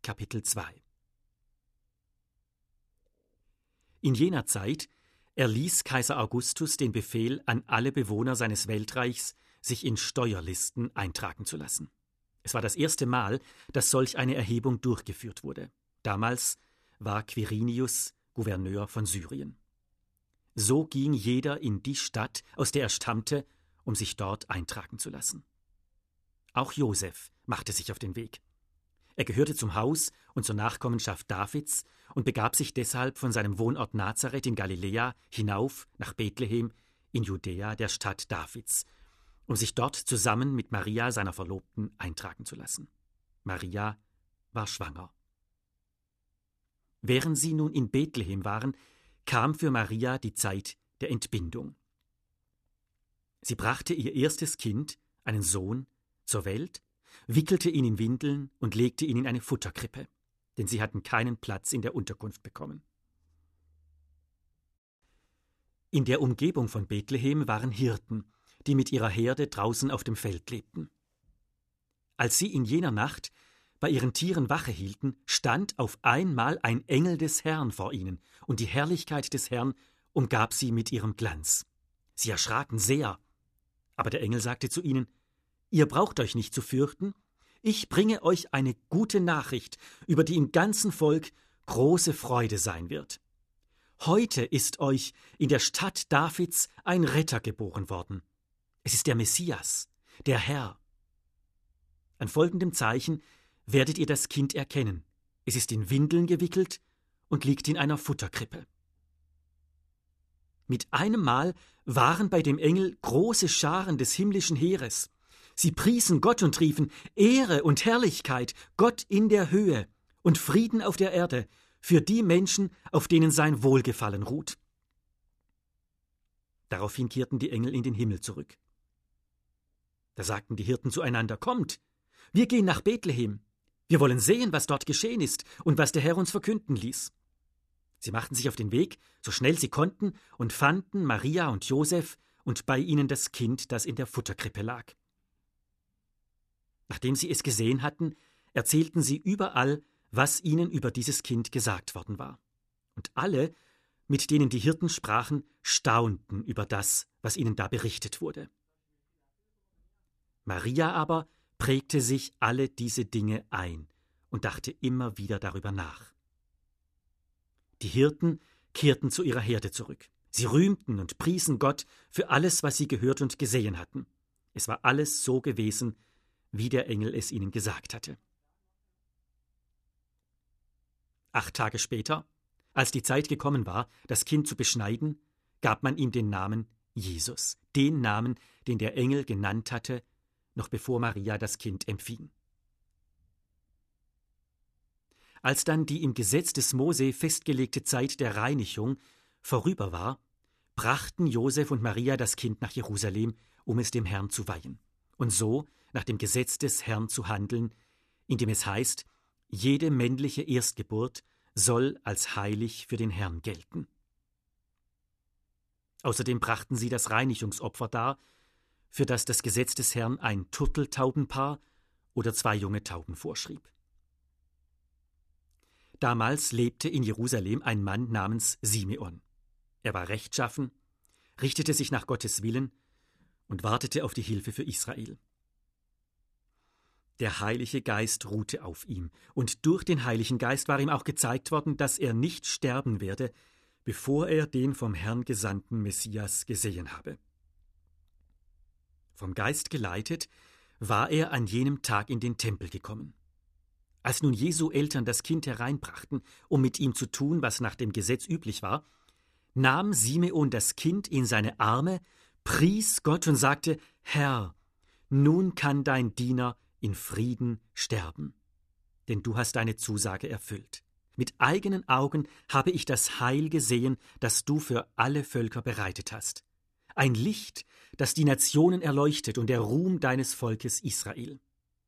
Kapitel 2. In jener Zeit erließ Kaiser Augustus den Befehl an alle Bewohner seines Weltreichs, sich in Steuerlisten eintragen zu lassen. Es war das erste Mal, dass solch eine Erhebung durchgeführt wurde. Damals war Quirinius Gouverneur von Syrien. So ging jeder in die Stadt, aus der er stammte, um sich dort eintragen zu lassen. Auch Josef machte sich auf den Weg. Er gehörte zum Haus und zur Nachkommenschaft Davids und begab sich deshalb von seinem Wohnort Nazareth in Galiläa hinauf nach Bethlehem in Judäa, der Stadt Davids, um sich dort zusammen mit Maria, seiner Verlobten, eintragen zu lassen. Maria war schwanger. Während sie nun in Bethlehem waren, kam für Maria die Zeit der Entbindung. Sie brachte ihr erstes Kind, einen Sohn, zur Welt, wickelte ihn in Windeln und legte ihn in eine Futterkrippe, denn sie hatten keinen Platz in der Unterkunft bekommen. In der Umgebung von Bethlehem waren Hirten, die mit ihrer Herde draußen auf dem Feld lebten. Als sie in jener Nacht bei ihren Tieren Wache hielten, stand auf einmal ein Engel des Herrn vor ihnen, und die Herrlichkeit des Herrn umgab sie mit ihrem Glanz. Sie erschraken sehr, aber der Engel sagte zu ihnen: Ihr braucht euch nicht zu fürchten, ich bringe euch eine gute Nachricht, über die im ganzen Volk große Freude sein wird. Heute ist euch in der Stadt Davids ein Retter geboren worden. Es ist der Messias, der Herr. An folgendem Zeichen werdet ihr das Kind erkennen. Es ist in Windeln gewickelt und liegt in einer Futterkrippe. Mit einem Mal waren bei dem Engel große Scharen des himmlischen Heeres. Sie priesen Gott und riefen: Ehre und Herrlichkeit, Gott in der Höhe und Frieden auf der Erde für die Menschen, auf denen sein Wohlgefallen ruht. Daraufhin kehrten die Engel in den Himmel zurück. Da sagten die Hirten zueinander: Kommt, wir gehen nach Bethlehem. Wir wollen sehen, was dort geschehen ist und was der Herr uns verkünden ließ. Sie machten sich auf den Weg, so schnell sie konnten, und fanden Maria und Josef und bei ihnen das Kind, das in der Futterkrippe lag. Nachdem sie es gesehen hatten, erzählten sie überall, was ihnen über dieses Kind gesagt worden war. Und alle, mit denen die Hirten sprachen, staunten über das, was ihnen da berichtet wurde. Maria aber prägte sich alle diese Dinge ein und dachte immer wieder darüber nach. Die Hirten kehrten zu ihrer Herde zurück. Sie rühmten und priesen Gott für alles, was sie gehört und gesehen hatten. Es war alles so gewesen, wie der Engel es ihnen gesagt hatte. 8 Tage später, als die Zeit gekommen war, das Kind zu beschneiden, gab man ihm den Namen Jesus, den Namen, den der Engel genannt hatte, noch bevor Maria das Kind empfing. Als dann die im Gesetz des Mose festgelegte Zeit der Reinigung vorüber war, brachten Josef und Maria das Kind nach Jerusalem, um es dem Herrn zu weihen. Und so nach dem Gesetz des Herrn zu handeln, indem es heißt: Jede männliche Erstgeburt soll als heilig für den Herrn gelten. Außerdem brachten sie das Reinigungsopfer dar, für das das Gesetz des Herrn ein Turteltaubenpaar oder 2 junge Tauben vorschrieb. Damals lebte in Jerusalem ein Mann namens Simeon. Er war rechtschaffen, richtete sich nach Gottes Willen und wartete auf die Hilfe für Israel. Der Heilige Geist ruhte auf ihm, und durch den Heiligen Geist war ihm auch gezeigt worden, dass er nicht sterben werde, bevor er den vom Herrn gesandten Messias gesehen habe. Vom Geist geleitet, war er an jenem Tag in den Tempel gekommen. Als nun Jesu Eltern das Kind hereinbrachten, um mit ihm zu tun, was nach dem Gesetz üblich war, nahm Simeon das Kind in seine Arme, pries Gott und sagte: Herr, nun kann dein Diener in Frieden sterben, denn du hast deine Zusage erfüllt. Mit eigenen Augen habe ich das Heil gesehen, das du für alle Völker bereitet hast. Ein Licht, das die Nationen erleuchtet, und der Ruhm deines Volkes Israel.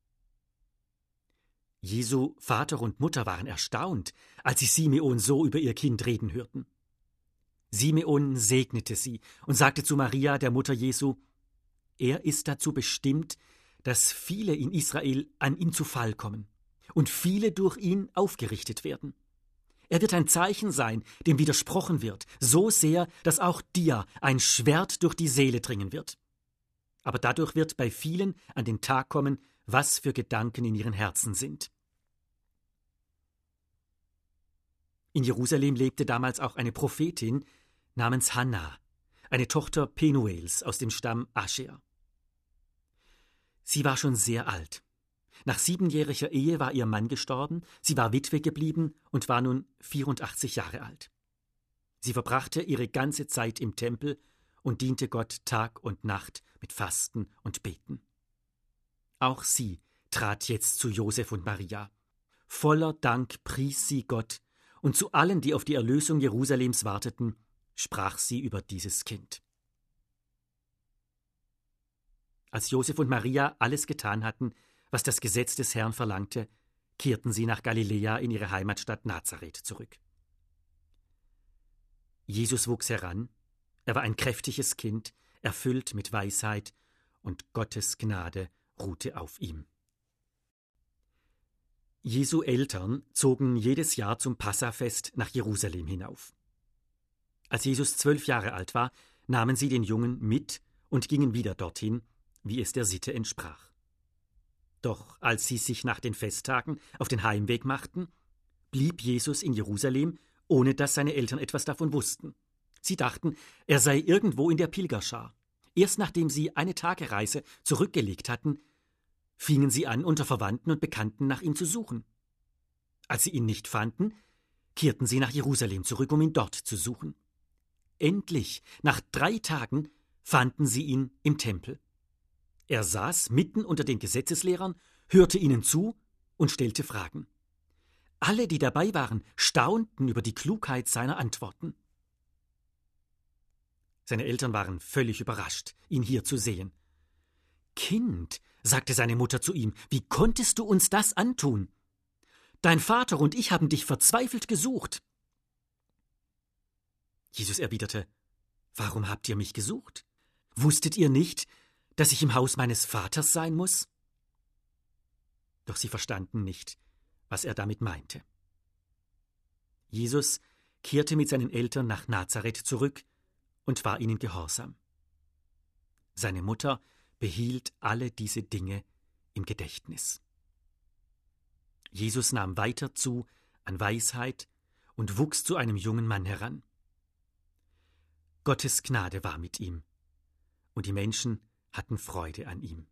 Jesu Vater und Mutter waren erstaunt, als sie Simeon so über ihr Kind reden hörten. Simeon segnete sie und sagte zu Maria, der Mutter Jesu: Er ist dazu bestimmt, dass viele in Israel an ihm zu Fall kommen. und viele durch ihn aufgerichtet werden. Er wird ein Zeichen sein, dem widersprochen wird, so sehr, dass auch dir ein Schwert durch die Seele dringen wird. Aber dadurch wird bei vielen an den Tag kommen, was für Gedanken in ihren Herzen sind. In Jerusalem lebte damals auch eine Prophetin namens Hannah, eine Tochter Penuels aus dem Stamm Ascher. Sie war schon sehr alt. Nach 7-jähriger Ehe war ihr Mann gestorben, sie war Witwe geblieben und war nun 84 Jahre alt. Sie verbrachte ihre ganze Zeit im Tempel und diente Gott Tag und Nacht mit Fasten und Beten. Auch sie trat jetzt zu Josef und Maria. Voller Dank pries sie Gott, und zu allen, die auf die Erlösung Jerusalems warteten, sprach sie über dieses Kind. Als Josef und Maria alles getan hatten, was das Gesetz des Herrn verlangte, kehrten sie nach Galiläa in ihre Heimatstadt Nazareth zurück. Jesus wuchs heran, er war ein kräftiges Kind, erfüllt mit Weisheit, und Gottes Gnade ruhte auf ihm. Jesu Eltern zogen jedes Jahr zum Passafest nach Jerusalem hinauf. Als Jesus 12 Jahre alt war, nahmen sie den Jungen mit und gingen wieder dorthin, wie es der Sitte entsprach. Doch als sie sich nach den Festtagen auf den Heimweg machten, blieb Jesus in Jerusalem, ohne dass seine Eltern etwas davon wussten. Sie dachten, er sei irgendwo in der Pilgerschar. Erst nachdem sie eine Tagereise zurückgelegt hatten, fingen sie an, unter Verwandten und Bekannten nach ihm zu suchen. Als sie ihn nicht fanden, kehrten sie nach Jerusalem zurück, um ihn dort zu suchen. Endlich, nach 3 Tagen, fanden sie ihn im Tempel. Er saß mitten unter den Gesetzeslehrern, hörte ihnen zu und stellte Fragen. Alle, die dabei waren, staunten über die Klugheit seiner Antworten. Seine Eltern waren völlig überrascht, ihn hier zu sehen. »Kind«, sagte seine Mutter zu ihm, »wie konntest du uns das antun? Dein Vater und ich haben dich verzweifelt gesucht.« Jesus erwiderte, »Warum habt ihr mich gesucht? Wusstet ihr nicht, dass ich im Haus meines Vaters sein muss?« Doch sie verstanden nicht, was er damit meinte. Jesus kehrte mit seinen Eltern nach Nazareth zurück und war ihnen gehorsam. Seine Mutter behielt alle diese Dinge im Gedächtnis. Jesus nahm weiter zu an Weisheit und wuchs zu einem jungen Mann heran. Gottes Gnade war mit ihm, und die Menschen hatten Freude an ihm.